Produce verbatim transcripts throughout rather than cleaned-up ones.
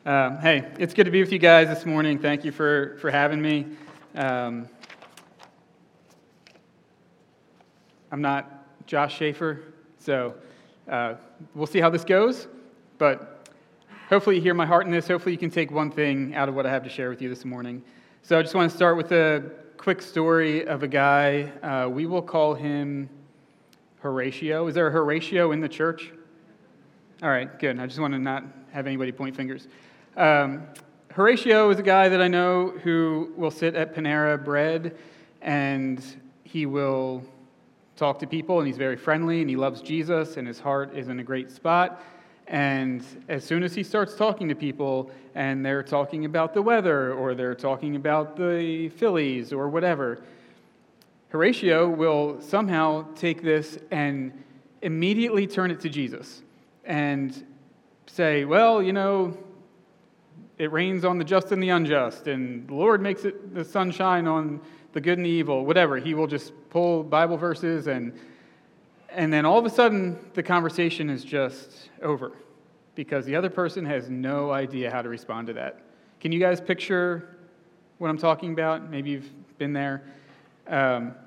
Um, hey, it's good to be with you guys this morning. Thank you for, for having me. Um, I'm not Josh Schaefer, so uh, we'll see how this goes, but hopefully you hear my heart in this. Hopefully you can take one thing out of what I have to share with you this morning. So I just want to start with a quick story of a guy. Uh, we will call him Horatio. Is there a Horatio in the church? All right, good. I just want to not have anybody point fingers. Um, Horatio is a guy that I know who will sit at Panera Bread, and he will talk to people, and he's very friendly, and he loves Jesus, and his heart is in a great spot. And as soon as he starts talking to people, and they're talking about the weather, or they're talking about the Phillies, or whatever, Horatio will somehow take this and immediately turn it to Jesus, and say, well, you know, it rains on the just and the unjust, and the Lord makes it the sun shine on the good and the evil, whatever. He will just pull Bible verses, and and then all of a sudden, the conversation is just over, because the other person has no idea how to respond to that. Can you guys picture what I'm talking about? Maybe you've been there. Um,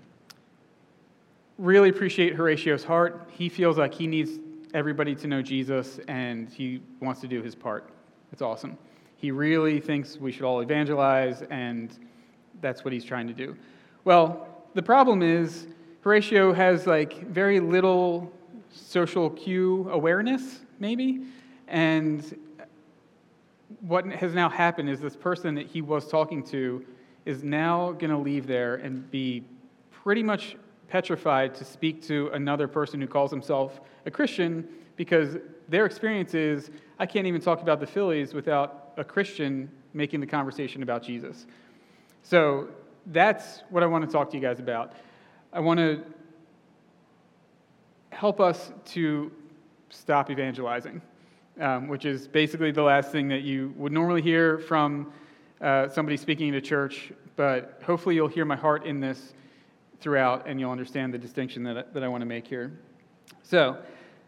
really appreciate Horatio's heart. He feels like he needs everybody to know Jesus, and he wants to do his part. It's awesome. He really thinks we should all evangelize, and that's what he's trying to do. Well, the problem is Horatio has like very little social cue awareness, maybe, and what has now happened is this person that he was talking to is now going to leave there and be pretty much petrified to speak to another person who calls himself a Christian, because their experience is, I can't even talk about the Phillies without a Christian making the conversation about Jesus. So that's what I want to talk to you guys about. I want to help us to stop evangelizing, um, which is basically the last thing that you would normally hear from uh, somebody speaking in a church, but hopefully you'll hear my heart in this throughout, and you'll understand the distinction that I, that I want to make here. So,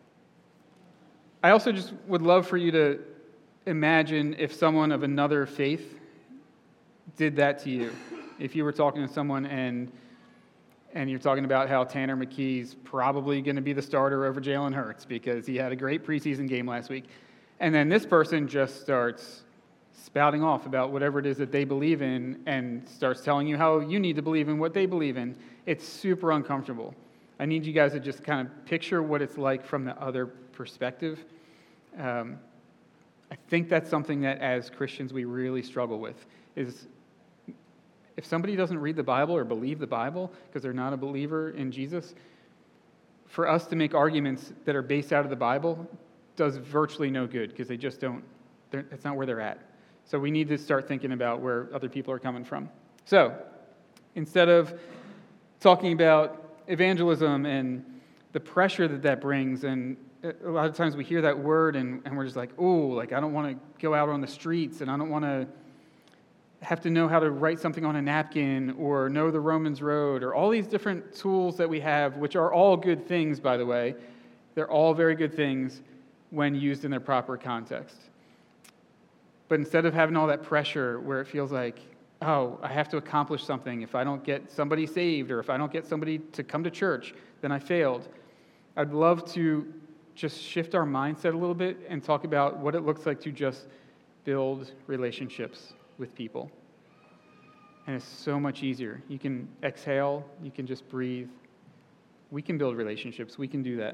I also just would love for you to imagine if someone of another faith did that to you. If you were talking to someone and and you're talking about how Tanner McKee's probably going to be the starter over Jalen Hurts because he had a great preseason game last week, and then this person just starts spouting off about whatever it is that they believe in and starts telling you how you need to believe in what they believe in, it's super uncomfortable. I need you guys to just kind of picture what it's like from the other perspective. Um, I think that's something that as Christians we really struggle with, is if somebody doesn't read the Bible or believe the Bible because they're not a believer in Jesus, for us to make arguments that are based out of the Bible does virtually no good, because they just don't, it's not where they're at. So we need to start thinking about where other people are coming from. So instead of talking about evangelism and the pressure that that brings, and a lot of times we hear that word and, and we're just like, oh, like I don't want to go out on the streets, and I don't want to have to know how to write something on a napkin or know the Romans road, or all these different tools that we have, which are all good things, by the way. They're all very good things when used in their proper context. But instead of having all that pressure where it feels like, oh, I have to accomplish something. If I don't get somebody saved, or if I don't get somebody to come to church, then I failed. I'd love to just shift our mindset a little bit and talk about what it looks like to just build relationships with people. And it's so much easier. You can exhale, you can just breathe. We can build relationships, we can do that.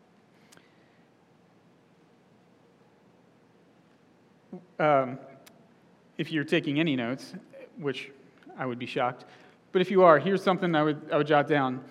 Um, if you're taking any notes, which I would be shocked, but if you are, here's something I would I would jot down.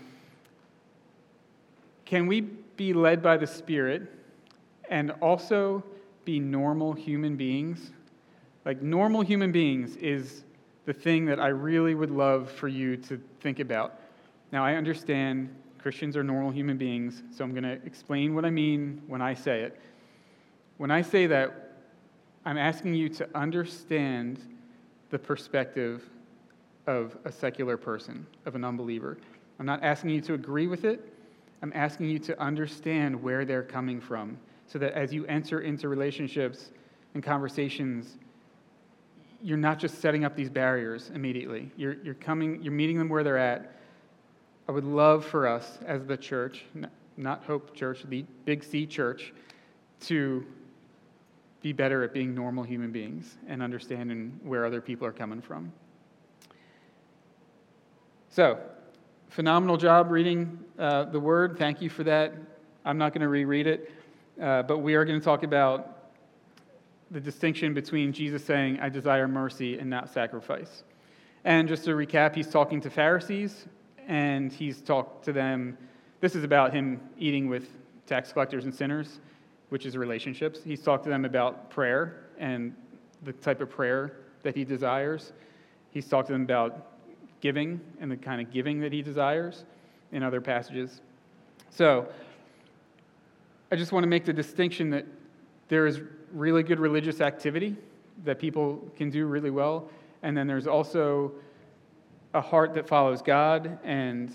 Can we be led by the Spirit and also be normal human beings? Like, normal human beings is the thing that I really would love for you to think about. Now, I understand Christians are normal human beings, so I'm going to explain what I mean when I say it. When I say that, I'm asking you to understand the perspective of a secular person, of an unbeliever. I'm not asking you to agree with it. I'm asking you to understand where they're coming from, so that as you enter into relationships, and conversations, you're not just setting up these barriers immediately. You're, you're coming, you're meeting them where they're at. I would love for us as the church, not Hope Church, the Big C Church, to be better at being normal human beings and understanding where other people are coming from. So, phenomenal job reading uh, the Word. Thank you for that. I'm not going to reread it, uh, but we are going to talk about the distinction between Jesus saying, I desire mercy and not sacrifice. And just to recap, he's talking to Pharisees, and he's talked to them. This is about him eating with tax collectors and sinners, which is relationships. He's talked to them about prayer and the type of prayer that he desires. He's talked to them about giving and the kind of giving that he desires in other passages. So I just want to make the distinction that there is really good religious activity that people can do really well, and then there's also a heart that follows God and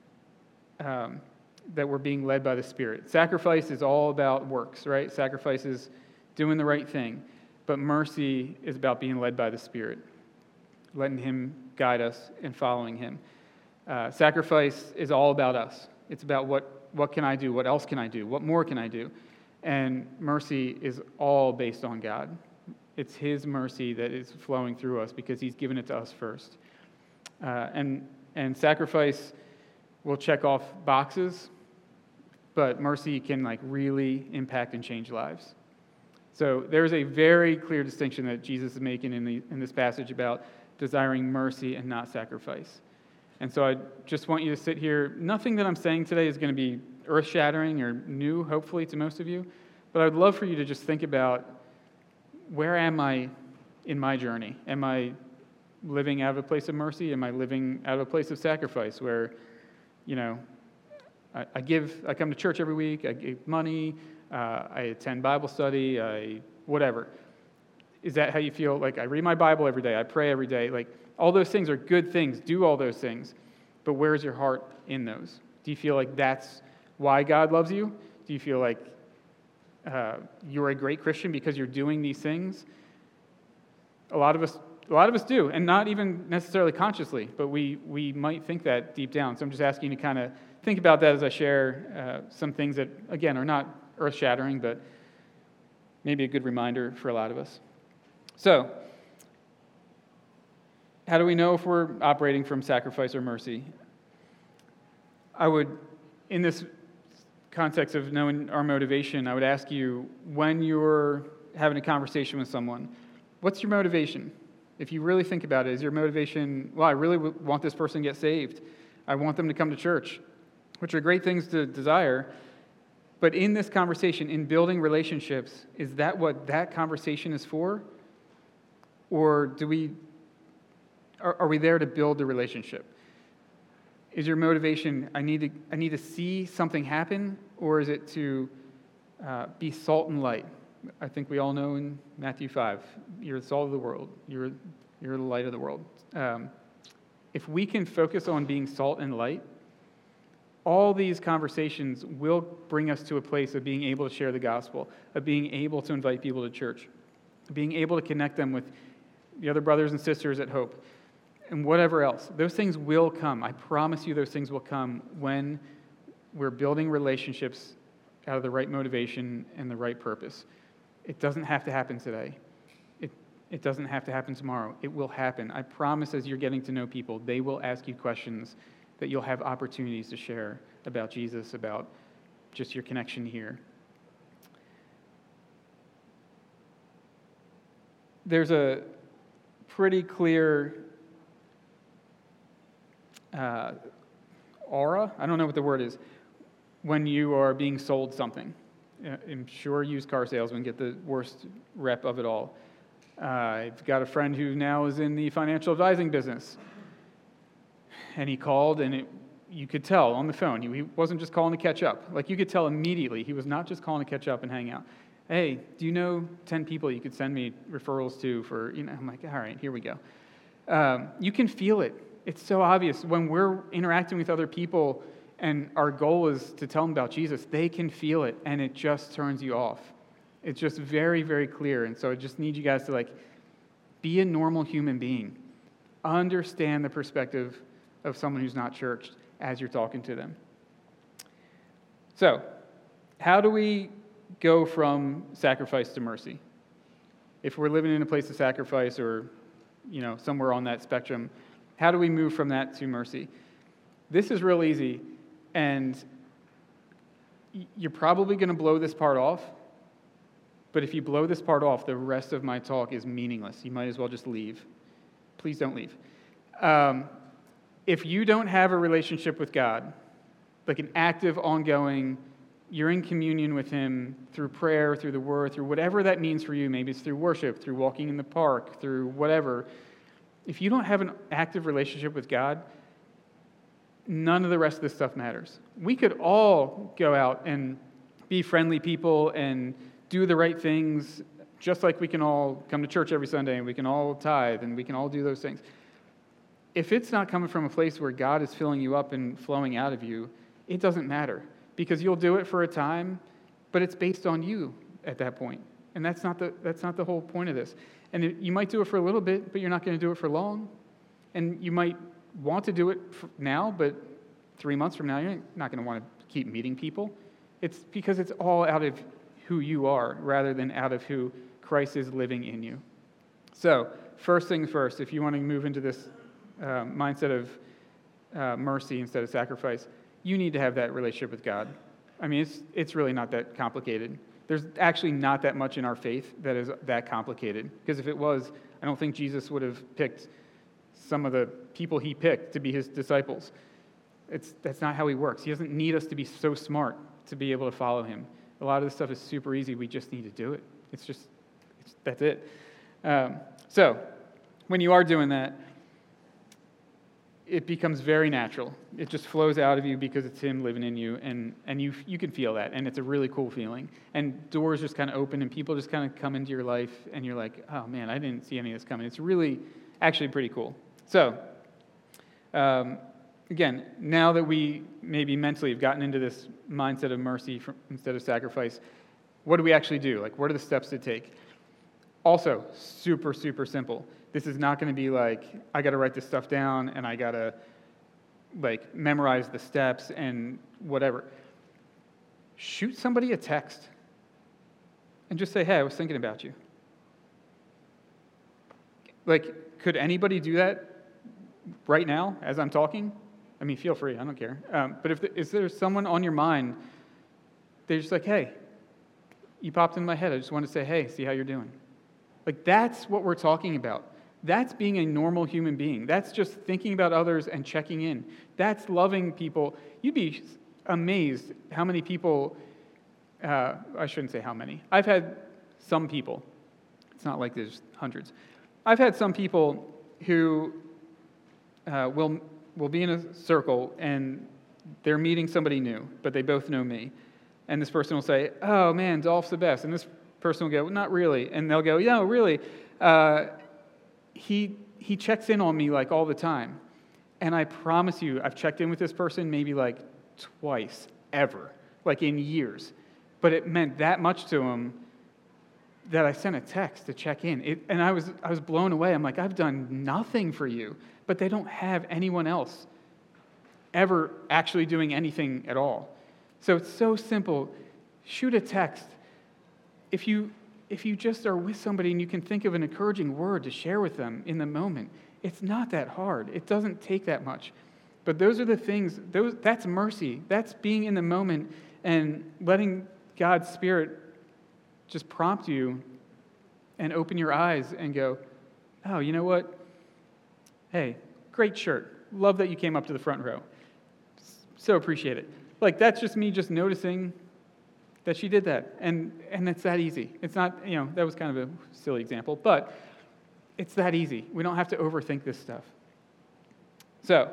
um, that we're being led by the Spirit. Sacrifice is all about works, right? Sacrifice is doing the right thing, but mercy is about being led by the Spirit, letting Him guide us and following Him. Uh, sacrifice is all about us. It's about what, what can I do? What else can I do? What more can I do? And mercy is all based on God. It's His mercy that is flowing through us because He's given it to us first. Uh, and and sacrifice will check off boxes, but mercy can like really impact and change lives. So there's a very clear distinction that Jesus is making in the in this passage about desiring mercy and not sacrifice. And so I just want you to sit here. Nothing that I'm saying today is going to be earth-shattering or new, hopefully, to most of you. But I'd love for you to just think about, where am I in my journey? Am I living out of a place of mercy? Am I living out of a place of sacrifice where, you know, I, I give, I come to church every week, I give money, uh, I attend Bible study, I whatever. Is that how you feel? Like, I read my Bible every day, I pray every day. Like, all those things are good things. Do all those things. But where's your heart in those? Do you feel like that's why God loves you? Do you feel like uh, you're a great Christian because you're doing these things? A lot of us, a lot of us do, and not even necessarily consciously, but we we might think that deep down. So I'm just asking you to kind of think about that as I share uh, some things that, again, are not earth-shattering, but maybe a good reminder for a lot of us. So, how do we know if we're operating from sacrifice or mercy? I would, in this context of knowing our motivation, I would ask you, when you're having a conversation with someone, what's your motivation? If you really think about it, is your motivation, well, I really want this person to get saved. I want them to come to church, which are great things to desire. But in this conversation, in building relationships, is that what that conversation is for? Or do we... Are, are we there to build the relationship? Is your motivation, I need to I need to see something happen, or is it to uh, be salt and light? I think we all know in Matthew five, you're the salt of the world. You're, you're the light of the world. Um, if we can focus on being salt and light, all these conversations will bring us to a place of being able to share the gospel, of being able to invite people to church, being able to connect them with the other brothers and sisters at Hope, and whatever else. Those things will come. I promise you those things will come when we're building relationships out of the right motivation and the right purpose. It doesn't have to happen today. It, it doesn't have to happen tomorrow. It will happen. I promise as you're getting to know people, they will ask you questions that you'll have opportunities to share about Jesus, about just your connection here. There's a pretty clear uh, aura, I don't know what the word is, when you are being sold something. I'm sure used car salesmen get the worst rep of it all. Uh, I've got a friend who now is in the financial advising business. And he called, and it, you could tell on the phone. He, he wasn't just calling to catch up. Like, you could tell immediately he was not just calling to catch up and hang out. Hey, do you know ten people you could send me referrals to for, you know, I'm like, all right, here we go. Um, you can feel it. It's so obvious. When we're interacting with other people and our goal is to tell them about Jesus, they can feel it, and it just turns you off. It's just very, very clear. And so I just need you guys to like be a normal human being. Understand the perspective of someone who's not churched as you're talking to them. So, how do we go from sacrifice to mercy? If we're living in a place of sacrifice or, you know, somewhere on that spectrum, how do we move from that to mercy? This is real easy, and you're probably going to blow this part off, but if you blow this part off, the rest of my talk is meaningless. You might as well just leave. Please don't leave. Um, if you don't have a relationship with God, like an active, ongoing, you're in communion with Him through prayer, through the Word, through whatever that means for you. Maybe it's through worship, through walking in the park, through whatever. If you don't have an active relationship with God, none of the rest of this stuff matters. We could all go out and be friendly people and do the right things, just like we can all come to church every Sunday and we can all tithe and we can all do those things. If it's not coming from a place where God is filling you up and flowing out of you, it doesn't matter, because you'll do it for a time, but it's based on you at that point. And that's not the that's not the whole point of this. And it, you might do it for a little bit, but you're not going to do it for long. And you might want to do it for now, but three months from now, you're not going to want to keep meeting people. It's because it's all out of who you are rather than out of who Christ is living in you. So, first things first, if you want to move into this uh, mindset of uh, mercy instead of sacrifice, you need to have that relationship with God. I mean, it's it's really not that complicated. There's actually not that much in our faith that is that complicated. Because if it was, I don't think Jesus would have picked some of the people He picked to be His disciples. It's that's not how He works. He doesn't need us to be so smart to be able to follow Him. A lot of this stuff is super easy. We just need to do it. It's just, it's, that's it. Um, so, when you are doing that, it becomes very natural. It just flows out of you because it's Him living in you, and, and you you can feel that, and it's a really cool feeling. And doors just kind of open, and people just kind of come into your life, and you're like, oh man, I didn't see any of this coming. It's really, actually pretty cool. So, um, again, now that we maybe mentally have gotten into this mindset of mercy from, instead of sacrifice, what do we actually do? Like, what are the steps to take? Also, super, super simple. This is not going to be like, I got to write this stuff down and I got to like memorize the steps and whatever. Shoot somebody a text and just say, hey, I was thinking about you. Like, could anybody do that right now as I'm talking? I mean, feel free, I don't care. Um, but if, the, if there's someone on your mind, they're just like, hey, you popped in my head. I just want to say, hey, see how you're doing. Like, that's what we're talking about. That's being a normal human being. That's just thinking about others and checking in. That's loving people. You'd be amazed how many people, uh, I shouldn't say how many. I've had some people, it's not like there's hundreds. I've had some people who uh, will will be in a circle and they're meeting somebody new, but they both know me. And this person will say, oh man, Dolph's the best. And this person will go, well, not really. And they'll go, yeah, really. Uh, he he checks in on me like all the time. And I promise you, I've checked in with this person maybe like twice, ever, like in years. But it meant that much to him that I sent a text to check in. It, and I was I was blown away. I'm like, I've done nothing for you. But they don't have anyone else ever actually doing anything at all. So it's so simple. Shoot a text. If you if you just are with somebody and you can think of an encouraging word to share with them in the moment, it's not that hard. It doesn't take that much. But those are the things, those that's mercy. That's being in the moment and letting God's Spirit just prompt you and open your eyes and go, oh, you know what? Hey, great shirt. Love that you came up to the front row. So appreciate it. Like, that's just me just noticing that she did that. And and it's that easy. It's not, you know, that was kind of a silly example, but it's that easy. We don't have to overthink this stuff. So,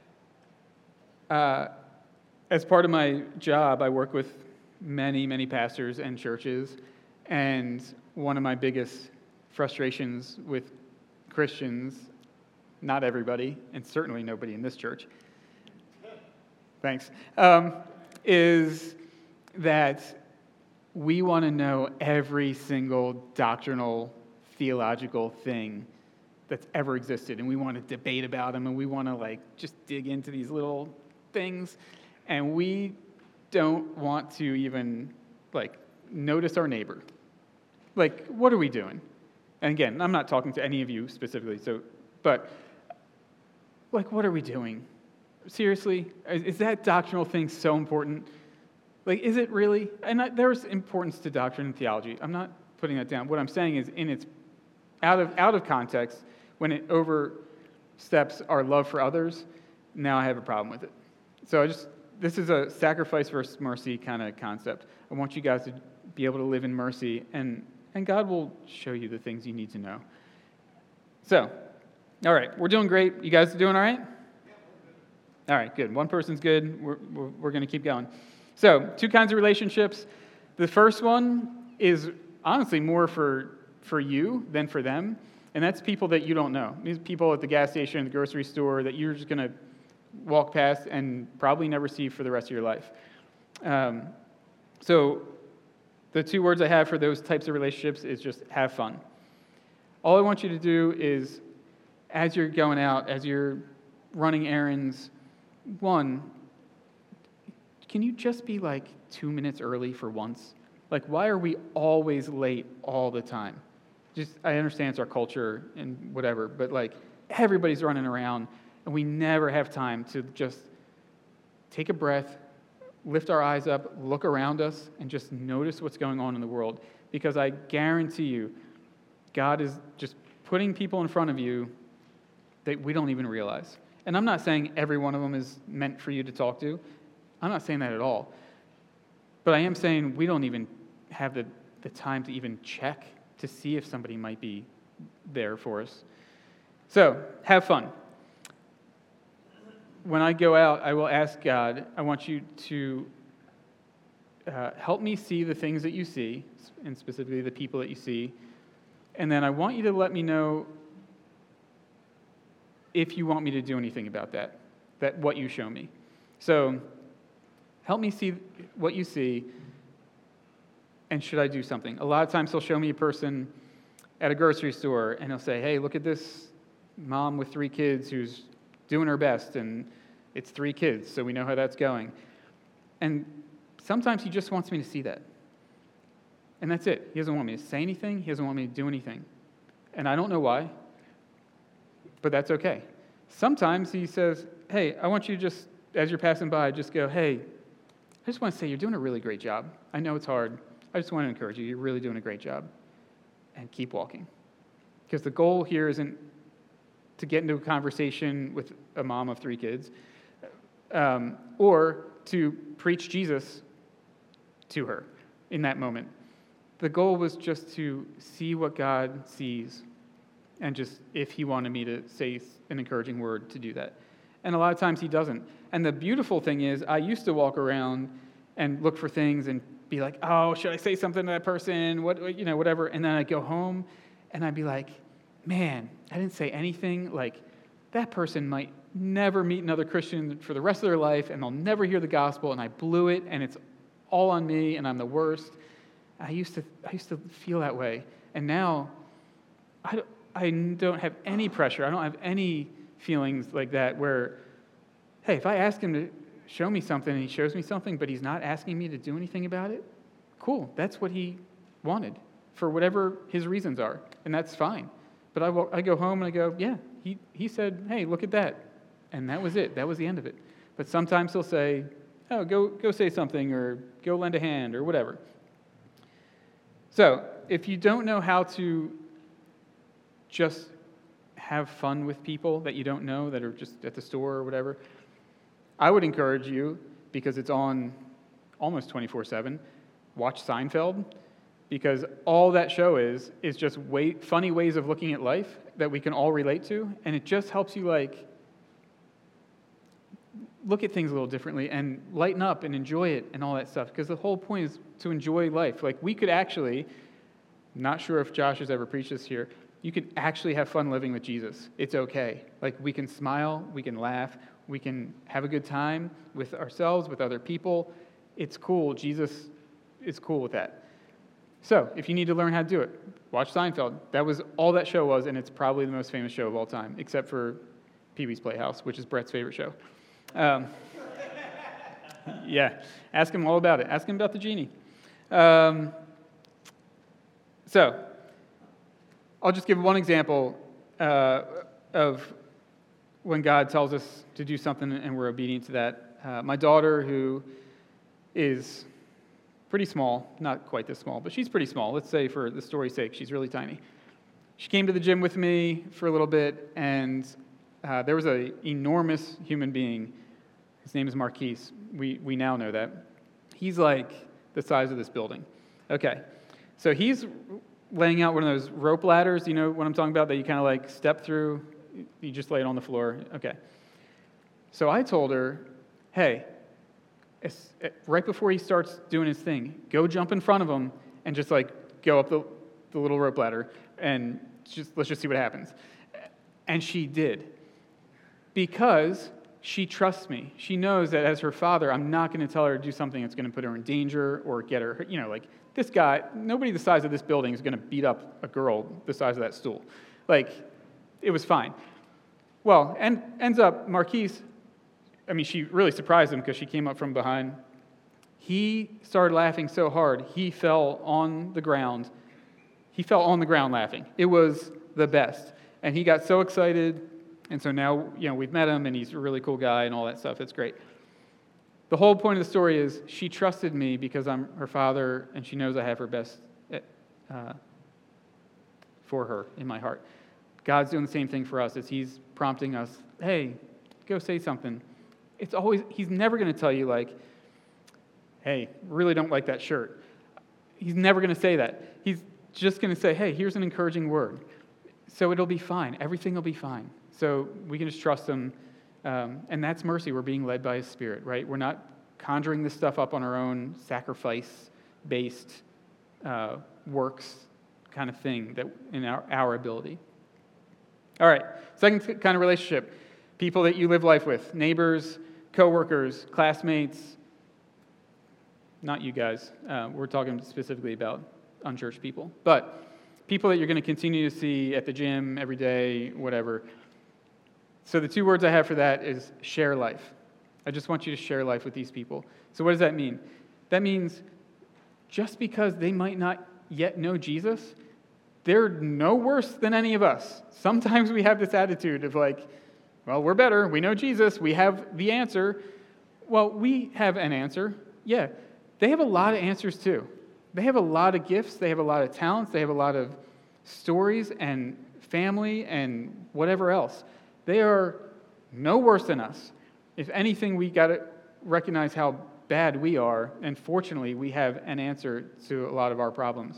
uh, as part of my job, I work with many, many pastors and churches, and one of my biggest frustrations with Christians, not everybody, and certainly nobody in this church, thanks, um, is that we want to know every single doctrinal, theological thing that's ever existed, and we want to debate about them, and we want to like just dig into these little things, and we don't want to even like notice our neighbor. Like, what are we doing? And again, I'm not talking to any of you specifically, so, but like, what are we doing? Seriously, is, is that doctrinal thing so important? Like, is it really? And I, there's importance to doctrine and theology. I'm not putting that down. What I'm saying is, in its out of out of context, when it oversteps our love for others, now I have a problem with it. So I just, this is a sacrifice versus mercy kind of concept. I want you guys to be able to live in mercy, and, and God will show you the things you need to know. So, all right, we're doing great. You guys are doing all right? All right, good. One person's good. We're, we're, we're going to keep going. So, two kinds of relationships. The first one is honestly more for, for you than for them. And that's people that you don't know. These people at the gas station, the grocery store, that you're just going to walk past and probably never see for the rest of your life. Um, so the two words I have for those types of relationships is just have fun. All I want you to do is, as you're going out, as you're running errands, one, can you just be like two minutes early for once? Like, why are we always late all the time? Just, I understand it's our culture and whatever, but like everybody's running around and we never have time to just take a breath, lift our eyes up, look around us, and just notice what's going on in the world. Because I guarantee you, God is just putting people in front of you that we don't even realize. And I'm not saying every one of them is meant for you to talk to. I'm not saying that at all. But I am saying we don't even have the, the time to even check to see if somebody might be there for us. So, have fun. When I go out, I will ask God, I want you to uh, help me see the things that you see, and specifically the people that you see, and then I want you to let me know if you want me to do anything about that, that what you show me. So, help me see what you see, and should I do something? A lot of times he'll show me a person at a grocery store, and he'll say, hey, look at this mom with three kids who's doing her best, and it's three kids, so we know how that's going. And sometimes he just wants me to see that. And that's it. He doesn't want me to say anything. He doesn't want me to do anything. And I don't know why, but that's okay. Sometimes he says, hey, I want you to just, as you're passing by, just go, hey, I just want to say you're doing a really great job. I know it's hard. I just want to encourage you. You're really doing a great job. And keep walking. Because the goal here isn't to get into a conversation with a mom of three kids um, or to preach Jesus to her in that moment. The goal was just to see what God sees and just if he wanted me to say an encouraging word to do that. And a lot of times he doesn't. And the beautiful thing is I used to walk around and look for things and be like, oh, should I say something to that person? What, you know, whatever. And then I'd go home and I'd be like, man, I didn't say anything. Like, that person might never meet another Christian for the rest of their life, and they'll never hear the gospel, and I blew it, and it's all on me, and I'm the worst. I used to I used to feel that way. And now I don't, I don't have any pressure. I don't have any feelings like that where, hey, if I ask him to show me something and he shows me something, but he's not asking me to do anything about it, cool. That's what he wanted for whatever his reasons are, and that's fine. But I, walk, I go home and I go, yeah, he, he said, hey, look at that. And that was it. That was the end of it. But sometimes he'll say, oh, go, go say something or go lend a hand or whatever. So if you don't know how to just have fun with people that you don't know that are just at the store or whatever, I would encourage you, because it's on almost twenty-four seven, watch Seinfeld, because all that show is is just way, funny ways of looking at life that we can all relate to, and it just helps you like look at things a little differently and lighten up and enjoy it and all that stuff, because the whole point is to enjoy life. Like, we could actually, not sure if Josh has ever preached this here, you could actually have fun living with Jesus. It's okay. Like, we can smile, we can laugh, we can have a good time with ourselves, with other people. It's cool. Jesus is cool with that. So if you need to learn how to do it, watch Seinfeld. That was all that show was, and it's probably the most famous show of all time, except for Pee-wee's Playhouse, which is Brett's favorite show. Um, yeah, ask him all about it. Ask him about the genie. Um, so I'll just give one example uh, of when God tells us to do something and we're obedient to that. Uh, my daughter, who is pretty small, not quite this small, but she's pretty small. Let's say for the story's sake, she's really tiny. She came to the gym with me for a little bit, and uh, there was an enormous human being. His name is Marquise. We we now know that. He's like the size of this building. Okay, so he's laying out one of those rope ladders, you know what I'm talking about, that you kind of like step through, you just lay it on the floor. Okay. So I told her, hey, right before he starts doing his thing, go jump in front of him and just like go up the, the little rope ladder and just let's just see what happens. And she did. Because she trusts me. She knows that as her father, I'm not going to tell her to do something that's going to put her in danger or get her, you know, like this guy, nobody the size of this building is going to beat up a girl the size of that stool. Like, it was fine. Well, and ends up, Marquise, I mean, she really surprised him because she came up from behind. He started laughing so hard, he fell on the ground. He fell on the ground laughing. It was the best. And he got so excited. And so now, you know, we've met him, and he's a really cool guy and all that stuff. It's great. The whole point of the story is she trusted me because I'm her father, and she knows I have her best uh, for her in my heart. God's doing the same thing for us as he's prompting us, hey, go say something. It's always, he's never going to tell you like, hey, really don't like that shirt. He's never going to say that. He's just going to say, hey, here's an encouraging word. So it'll be fine. Everything will be fine. So we can just trust him. Um, and that's mercy. We're being led by his Spirit, right? We're not conjuring this stuff up on our own sacrifice-based uh, works kind of thing that in our, our ability. All right, second kind of relationship, people that you live life with, neighbors, coworkers, classmates, not you guys. Uh, we're talking specifically about unchurched people, but people that you're going to continue to see at the gym every day, whatever. So the two words I have for that is share life. I just want you to share life with these people. So what does that mean? That means just because they might not yet know Jesus, they're no worse than any of us. Sometimes we have this attitude of like, well, we're better. We know Jesus. We have the answer. Well, we have an answer. Yeah. They have a lot of answers too. They have a lot of gifts. They have a lot of talents. They have a lot of stories and family and whatever else. They are no worse than us. If anything, we got to recognize how bad we are. And fortunately, we have an answer to a lot of our problems.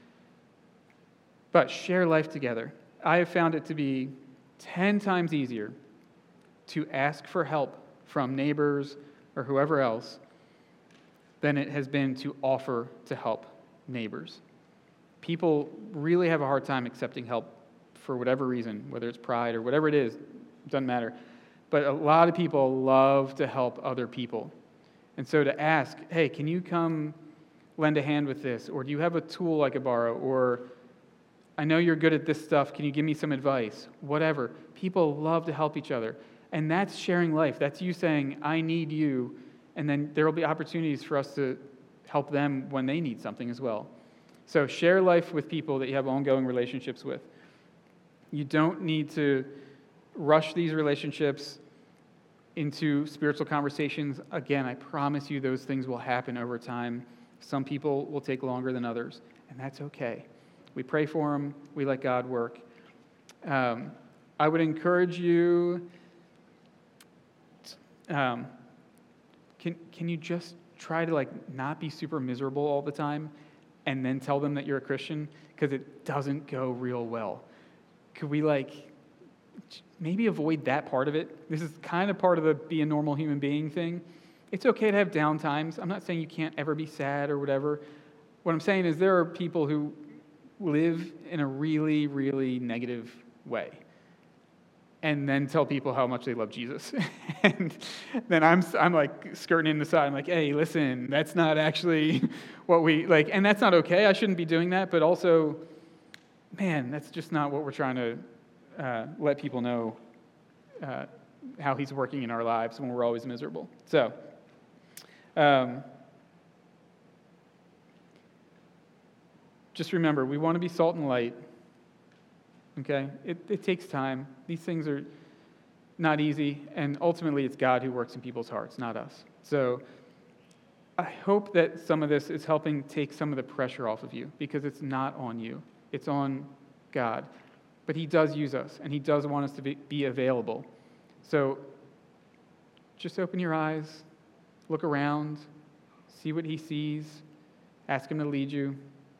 But share life together. I have found it to be ten times easier to ask for help from neighbors or whoever else than it has been to offer to help neighbors. People really have a hard time accepting help for whatever reason, whether it's pride or whatever it is, it doesn't matter. But a lot of people love to help other people. And so to ask, hey, can you come lend a hand with this? Or do you have a tool I could borrow? Or I know you're good at this stuff. Can you give me some advice? Whatever. People love to help each other. And that's sharing life. That's you saying, I need you. And then there will be opportunities for us to help them when they need something as well. So share life with people that you have ongoing relationships with. You don't need to rush these relationships into spiritual conversations. Again, I promise you those things will happen over time. Some people will take longer than others, and that's okay. We pray for them. We let God work. Um, I would encourage you, um, can, can you just try to like not be super miserable all the time and then tell them that you're a Christian? Because it doesn't go real well. Could we like maybe avoid that part of it? This is kind of part of the be a normal human being thing. It's okay to have down times. I'm not saying you can't ever be sad or whatever. What I'm saying is there are people who live in a really, really negative way. and then tell people how much they love Jesus. And then I'm I'm like skirting in the side. I'm like, hey, listen, that's not actually what we like, and that's not okay. I shouldn't be doing that. But also, man, that's just not what we're trying to uh, let people know uh, how he's working in our lives when we're always miserable. So, um, just remember, we want to be salt and light. Okay? It, it takes time. These things are not easy, and ultimately it's God who works in people's hearts, not us. So I hope that some of this is helping take some of the pressure off of you, because it's not on you. It's on God. But he does use us, and he does want us to be, be available. So just open your eyes, look around, see what he sees, ask him to lead you.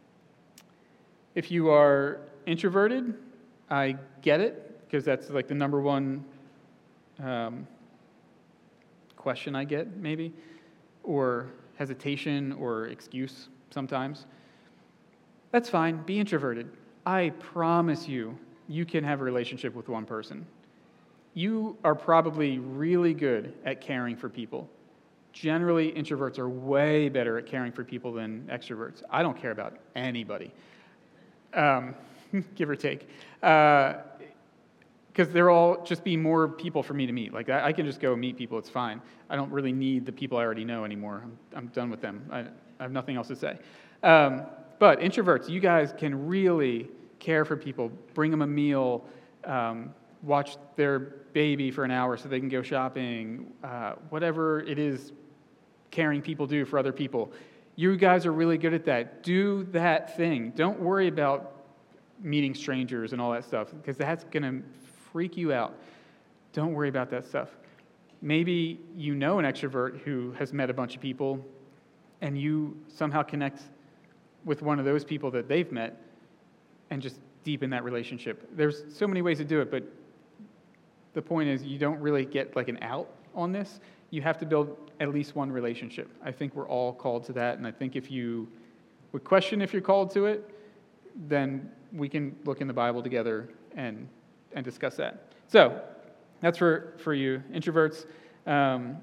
If you are introverted, I get it, because that's like the number one um, question I get, maybe, or hesitation or excuse sometimes. That's fine. Be introverted. I promise you, you can have a relationship with one person. You are probably really good at caring for people. Generally, introverts are way better at caring for people than extroverts. I don't care about anybody. Um, give or take, because uh, they're all just be more people for me to meet. Like, I, I can just go meet people, it's fine. I don't really need the people I already know anymore. I'm, I'm done with them. I, I have nothing else to say. Um, but introverts, you guys can really care for people, bring them a meal, um, watch their baby for an hour so they can go shopping, uh, whatever it is caring people do for other people. You guys are really good at that. Do that thing. Don't worry about meeting strangers and all that stuff, because that's going to freak you out. Don't worry about that stuff. Maybe you know an extrovert who has met a bunch of people, and you somehow connect with one of those people that they've met and just deepen that relationship. There's so many ways to do it, but the point is you don't really get like an out on this. You have to build at least one relationship. I think we're all called to that, and I think if you would question if you're called to it, then we can look in the Bible together and and discuss that. So that's for, for you. Introverts, um,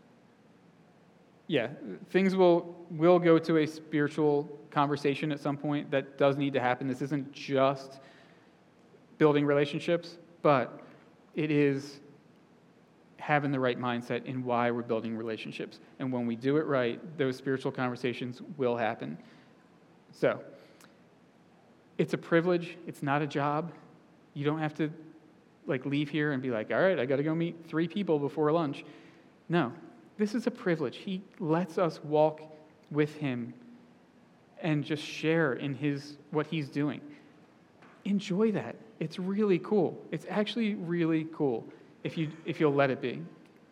yeah, things will will go to a spiritual conversation at some point. That does need to happen. This isn't just building relationships, but it is having the right mindset in why we're building relationships. And when we do it right, those spiritual conversations will happen. So, it's a privilege. It's not a job. You don't have to like leave here and be like, all right, I got to go meet three people before lunch. No, this is a privilege. He lets us walk with him and just share in his what he's doing. Enjoy that. It's really cool. It's actually really cool if you if you'll let it be.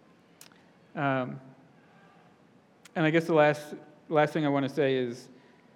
Um, and I guess the last last thing I want to say is,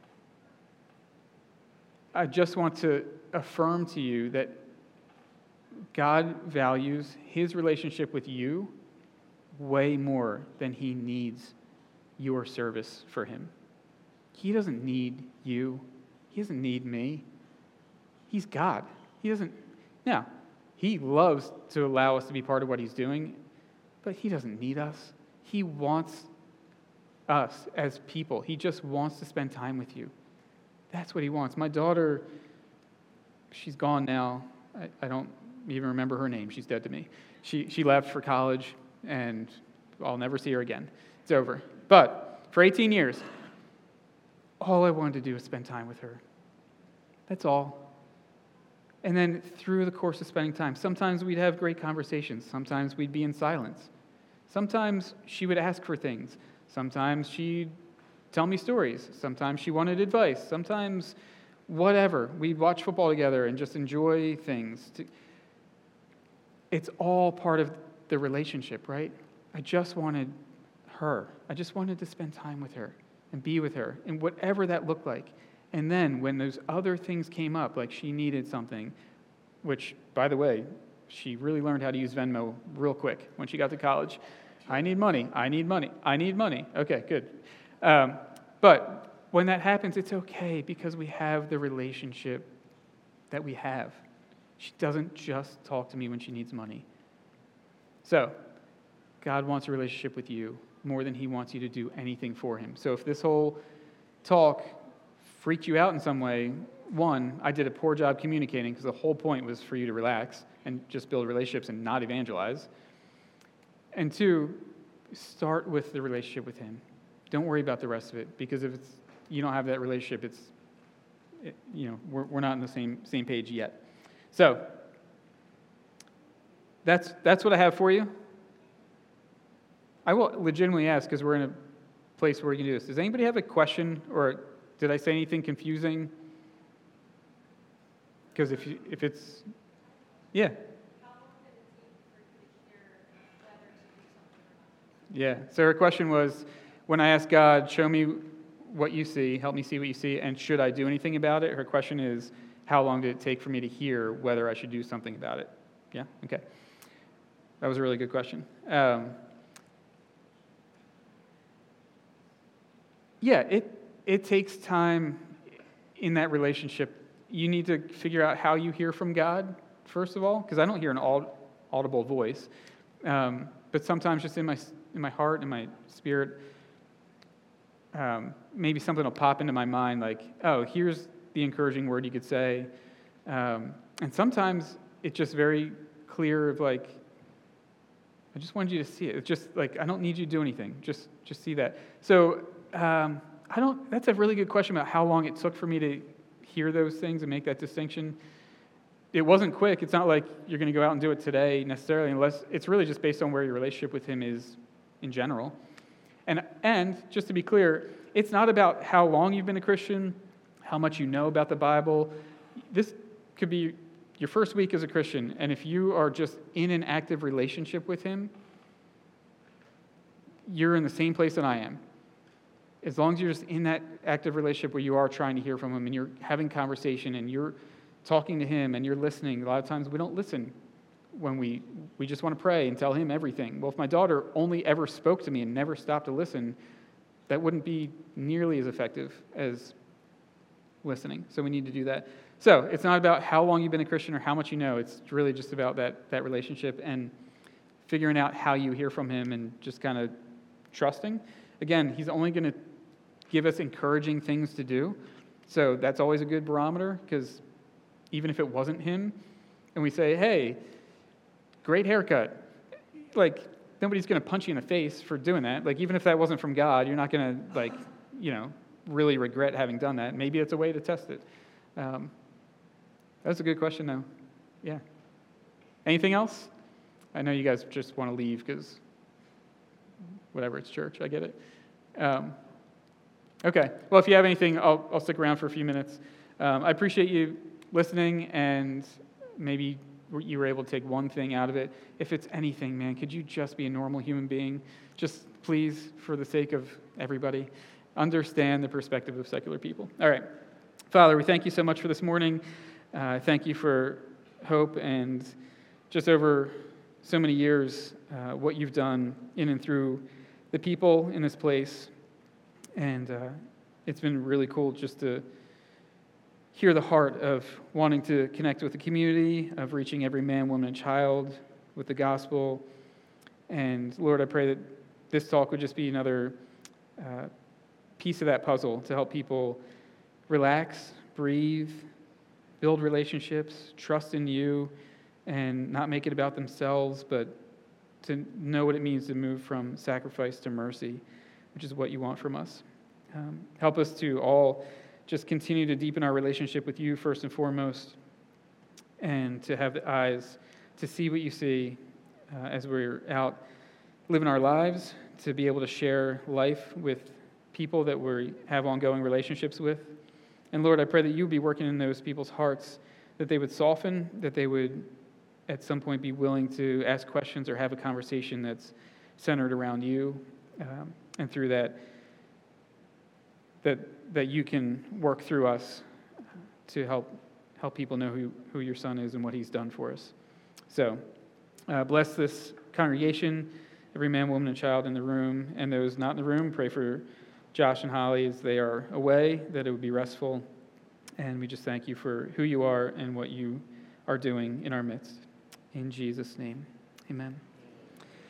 I just want to affirm to you that God values his relationship with you way more than he needs your service for him. He doesn't need you. He doesn't need me. He's God. He doesn't. Now, he loves to allow us to be part of what he's doing, but he doesn't need us. He wants us as people. He just wants to spend time with you. That's what he wants. My daughter, she's gone now. I, I don't even remember her name. She's dead to me. She she left for college, and I'll never see her again. It's over. But for eighteen years, all I wanted to do was spend time with her. That's all. And then through the course of spending time, sometimes we'd have great conversations. Sometimes we'd be in silence. Sometimes she would ask for things. Sometimes she'd tell me stories. Sometimes she wanted advice. Sometimes whatever. We'd watch football together and just enjoy things. It's all part of the relationship, right? I just wanted her. I just wanted to spend time with her and be with her, and whatever that looked like. And then when those other things came up, like she needed something, which, by the way, she really learned how to use Venmo real quick when she got to college. I need money. I need money. I need money. Okay, good. Um, but when that happens, it's okay because we have the relationship that we have. She doesn't just talk to me when she needs money. So, God wants a relationship with you more than he wants you to do anything for him. So if this whole talk freaked you out in some way, one, I did a poor job communicating because the whole point was for you to relax and just build relationships and not evangelize. And two, start with the relationship with him. Don't worry about the rest of it, because if it's you don't have that relationship, it's it, you know we're we're not on the same same page yet. So that's that's what I have for you. I will legitimately ask, because we're in a place where we can do this. Does anybody have a question, or did I say anything confusing? Because if you, if it's, yeah. Yeah, so her question was, when I asked God, show me what you see, help me see what you see, and should I do anything about it? Her question is, how long did it take for me to hear whether I should do something about it? Yeah, okay. That was a really good question. Um, Yeah, it it takes time in that relationship. You need to figure out how you hear from God, first of all, because I don't hear an audible voice. Um, but sometimes just in my in my heart, in my spirit, um, maybe something will pop into my mind like, oh, here's the encouraging word you could say. Um, and sometimes it's just very clear of like, I just wanted you to see it. It's just like, I don't need you to do anything. Just just see that. So um, I don't. That's a really good question about how long it took for me to hear those things and make that distinction. It wasn't quick. It's not like you're going to go out and do it today necessarily, unless it's really just based on where your relationship with him is in general. And and just to be clear, it's not about how long you've been a Christian, how much you know about the Bible. This could be your first week as a Christian, and if you are just in an active relationship with him, you're in the same place that I am. As long as you're just in that active relationship where you are trying to hear from him and you're having conversation and you're talking to him and you're listening. A lot of times we don't listen when we we just want to pray and tell him everything. Well, if my daughter only ever spoke to me and never stopped to listen, that wouldn't be nearly as effective as listening. So we need to do that. So it's not about how long you've been a Christian or how much you know. It's really just about that that relationship and figuring out how you hear from him and just kind of trusting. Again, he's only going to give us encouraging things to do. So that's always a good barometer, because even if it wasn't him, and we say, hey, great haircut, like, nobody's going to punch you in the face for doing that. Like, even if that wasn't from God, you're not going to, like, you know, really regret having done that. Maybe it's a way to test it. Um, that's a good question, though. Yeah. Anything else? I know you guys just want to leave because whatever, it's church. I get it. Um, okay. Well, if you have anything, I'll, I'll stick around for a few minutes. Um, I appreciate you listening, and maybe you were able to take one thing out of it. If it's anything, man, could you just be a normal human being? Just please, for the sake of everybody, understand the perspective of secular people. All right. Father, we thank you so much for this morning. Uh, thank you for hope, and just over so many years, uh, what you've done in and through the people in this place. And uh, it's been really cool just to hear the heart of wanting to connect with the community, of reaching every man, woman, and child with the gospel. And Lord, I pray that this talk would just be another uh, piece of that puzzle to help people relax, breathe, build relationships, trust in you, and not make it about themselves, but to know what it means to move from sacrifice to mercy, which is what you want from us. Um, help us to all just continue to deepen our relationship with you first and foremost, and to have the eyes to see what you see uh, as we're out living our lives, to be able to share life with people that we have ongoing relationships with. And Lord, I pray that you would be working in those people's hearts, that they would soften, that they would at some point be willing to ask questions or have a conversation that's centered around you, um, and through that, that that you can work through us to help help people know who, who your son is and what he's done for us. So uh, bless this congregation, every man, woman, and child in the room, and those not in the room. Pray for Josh and Holly as they are away, that it would be restful. And we just thank you for who you are and what you are doing in our midst. In Jesus' name, amen.